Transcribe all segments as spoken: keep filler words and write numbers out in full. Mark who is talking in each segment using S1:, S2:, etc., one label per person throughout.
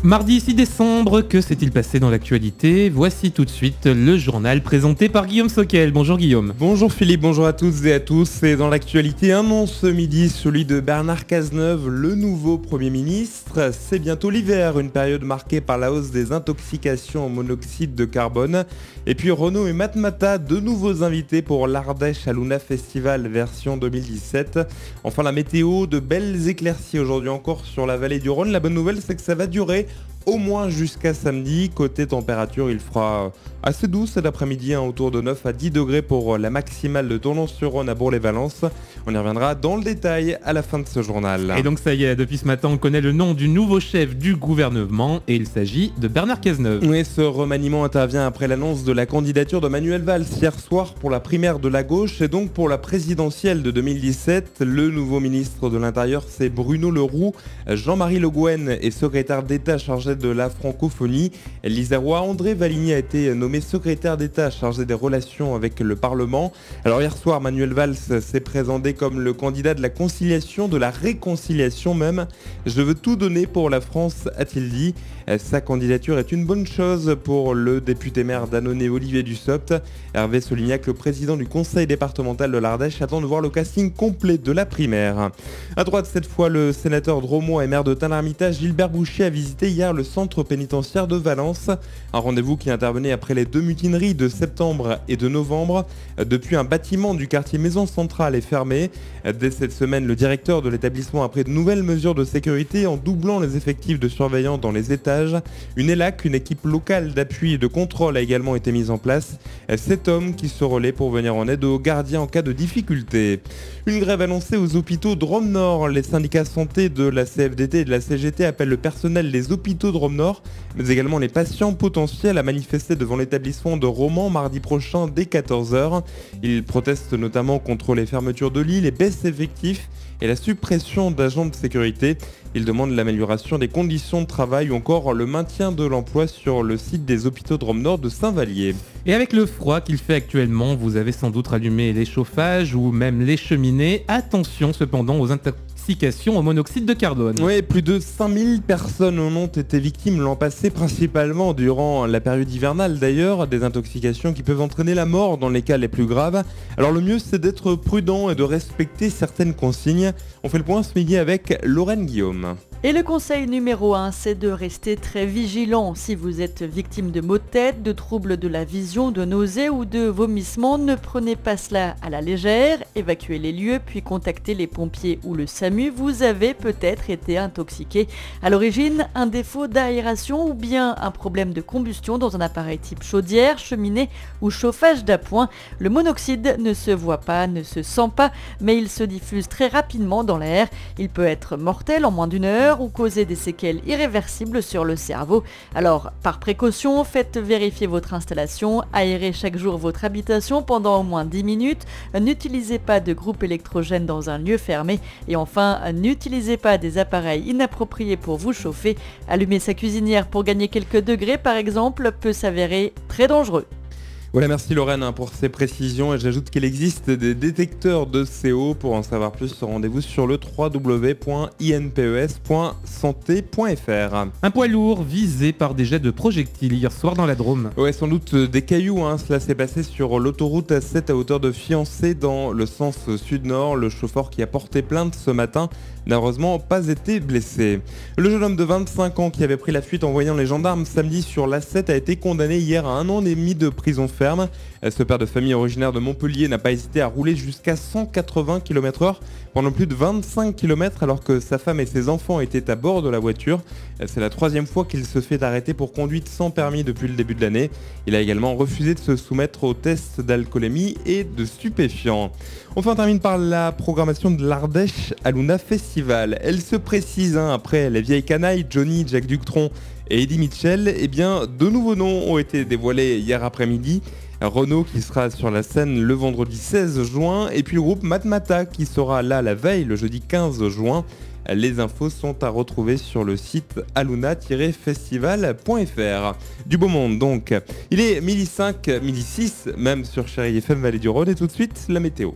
S1: Mardi six décembre, que s'est-il passé dans l'actualité ? Voici tout de suite le journal présenté par Guillaume Soquel. Bonjour Guillaume.
S2: Bonjour Philippe, bonjour à toutes et à tous. Et dans l'actualité, un nom ce midi, celui de Bernard Cazeneuve, le nouveau Premier ministre. C'est bientôt l'hiver, une période marquée par la hausse des intoxications au monoxyde de carbone. Et puis Renaud et Matmata, deux nouveaux invités pour l'Ardèche Aluna Festival version deux mille dix-sept. Enfin la météo, de belles éclaircies aujourd'hui encore sur la vallée du Rhône. La bonne nouvelle, c'est que ça va durer au moins jusqu'à samedi. Côté température, il fera assez doux cet après-midi, hein, autour de neuf à dix degrés pour la maximale de Tournon-sur-Rhône à Bourg-les-Valences. On y reviendra dans le détail à la fin de ce journal.
S1: Et donc ça y est, depuis ce matin, on connaît le nom du nouveau chef du gouvernement et il s'agit de Bernard Cazeneuve.
S2: Oui, ce remaniement intervient après l'annonce de la candidature de Manuel Valls hier soir pour la primaire de la gauche et donc pour la présidentielle de deux mille dix-sept. Le nouveau ministre de l'Intérieur, c'est Bruno Le Roux. Jean-Marie Le Guen est secrétaire d'État chargé de la francophonie. L'Isérois André Valigny a été nommé secrétaire d'État chargé des relations avec le Parlement. Alors hier soir, Manuel Valls s'est présenté comme le candidat de la conciliation, de la réconciliation même. Je veux tout donner pour la France, a-t-il dit. Sa candidature est une bonne chose pour le député maire d'Annonay Olivier Dussopt. Hervé Solignac, le président du conseil départemental de l'Ardèche, attend de voir le casting complet de la primaire. À droite cette fois, le sénateur drômois et maire de Tain-l'Hermitage, Gilbert Boucher, a visité hier le centre pénitentiaire de Valence. Un rendez-vous qui intervenait après les deux mutineries de septembre et de novembre. Depuis, un bâtiment du quartier Maison Centrale est fermé. Dès cette semaine, le directeur de l'établissement a pris de nouvelles mesures de sécurité en doublant les effectifs de surveillants dans les étages. Une élac, une équipe locale d'appui et de contrôle a également été mise en place. Sept hommes qui se relaient pour venir en aide aux gardiens en cas de difficulté. Une grève annoncée aux hôpitaux Drôme Nord. Les syndicats santé de la C F D T et de la C G T appellent le personnel des hôpitaux Drôme Nord, mais également les patients potentiels à manifester devant l'établissement de Romans mardi prochain dès quatorze heures. Ils protestent notamment contre les fermetures de lits, les baisses d'effectifs et la suppression d'agents de sécurité. Ils demandent l'amélioration des conditions de travail ou encore le maintien de l'emploi sur le site des hôpitaux Drôme Nord de Saint-Vallier.
S1: Et avec le froid qu'il fait actuellement, vous avez sans doute rallumé les chauffages ou même les cheminées. Attention cependant aux intoxications au monoxyde de carbone.
S2: Oui, plus de cinq mille personnes en ont été victimes l'an passé, principalement durant la période hivernale d'ailleurs, des intoxications qui peuvent entraîner la mort dans les cas les plus graves. Alors le mieux, c'est d'être prudent et de respecter certaines consignes. On fait le point ce midi avec Lorraine Guillaume.
S3: Et le conseil numéro un, c'est de rester très vigilant. Si vous êtes victime de maux de tête, de troubles de la vision, de nausées ou de vomissements, ne prenez pas cela à la légère. Évacuez les lieux, puis contactez les pompiers ou le SAMU. Vous avez peut-être été intoxiqué. À l'origine, un défaut d'aération ou bien un problème de combustion dans un appareil type chaudière, cheminée ou chauffage d'appoint. Le monoxyde ne se voit pas, ne se sent pas, mais il se diffuse très rapidement dans l'air. Il peut être mortel en moins d'une heure ou causer des séquelles irréversibles sur le cerveau. Alors, par précaution, faites vérifier votre installation, aérez chaque jour votre habitation pendant au moins dix minutes, n'utilisez pas de groupe électrogène dans un lieu fermé et enfin, n'utilisez pas des appareils inappropriés pour vous chauffer. Allumer sa cuisinière pour gagner quelques degrés, par exemple, peut s'avérer très dangereux.
S2: Voilà, merci Lorraine pour ces précisions et j'ajoute qu'il existe des détecteurs de C O. Pour en savoir plus, rendez-vous sur le w w w point i n p e s point santé point f r.
S1: Un poids lourd visé par des jets de projectiles hier soir dans la Drôme.
S2: Ouais, sans doute des cailloux, hein. Cela s'est passé sur l'autoroute A sept à hauteur de Fiancé dans le sens sud-nord. Le chauffeur qui a porté plainte ce matin n'a heureusement pas été blessé. Le jeune homme de vingt-cinq ans qui avait pris la fuite en voyant les gendarmes samedi sur l'A sept a été condamné hier à un an et demi de prison ferme. Ce père de famille originaire de Montpellier n'a pas hésité à rouler jusqu'à cent quatre-vingts kilomètres heure pendant plus de vingt-cinq kilomètres alors que sa femme et ses enfants étaient à bord de la voiture. C'est la troisième fois qu'il se fait arrêter pour conduite sans permis depuis le début de l'année. Il a également refusé de se soumettre aux tests d'alcoolémie et de stupéfiants. Enfin, on termine par la programmation de l'Ardèche Aluna Festival. Elle se précise, hein, après les vieilles canailles, Johnny, Jack Ductron et Eddie Mitchell, eh bien, de nouveaux noms ont été dévoilés hier après-midi. Renaud qui sera sur la scène le vendredi seize juin et puis le groupe Matmata qui sera là la veille le jeudi quinze juin. Les infos sont à retrouver sur le site aluna tiret festival point f r. Du beau monde donc. Il est midi cinq, midi six, même sur Chérie F M Vallée du Rhône et tout de suite la météo.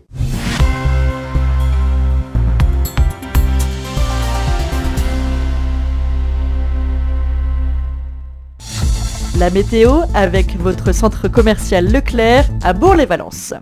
S3: La météo avec votre centre commercial Leclerc à Bourg-les-Valences.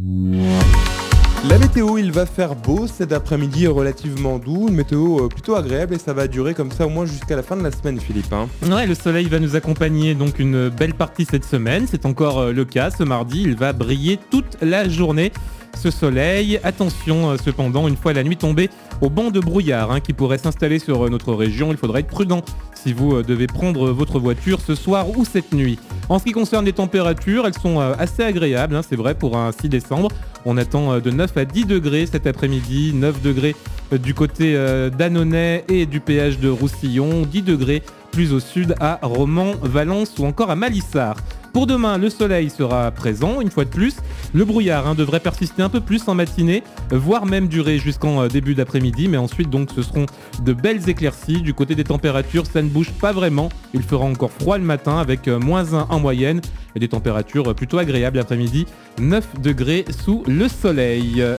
S2: La météo, il va faire beau cet après-midi, relativement doux, une météo plutôt agréable et ça va durer comme ça au moins jusqu'à la fin de la semaine, Philippe. Hein.
S1: Ouais, le soleil va nous accompagner donc une belle partie cette semaine, c'est encore le cas ce mardi, il va briller toute la journée. Ce soleil, attention euh, cependant, une fois la nuit tombée, au banc de brouillard hein, qui pourrait s'installer sur euh, notre région, il faudra être prudent si vous euh, devez prendre votre voiture ce soir ou cette nuit. En ce qui concerne les températures, elles sont euh, assez agréables, hein, c'est vrai pour un six décembre. On attend euh, de neuf à dix degrés cet après-midi, neuf degrés euh, du côté euh, d'Annonay et du péage de Roussillon, dix degrés plus au sud à Romans, Valence ou encore à Malissard. Pour demain, le soleil sera présent, une fois de plus. Le brouillard hein, devrait persister un peu plus en matinée, voire même durer jusqu'en euh, début d'après-midi. Mais ensuite, donc, ce seront de belles éclaircies. Du côté des températures, ça ne bouge pas vraiment. Il fera encore froid le matin avec euh, moins un en moyenne. Et des températures plutôt agréables l'après-midi, neuf degrés sous le soleil.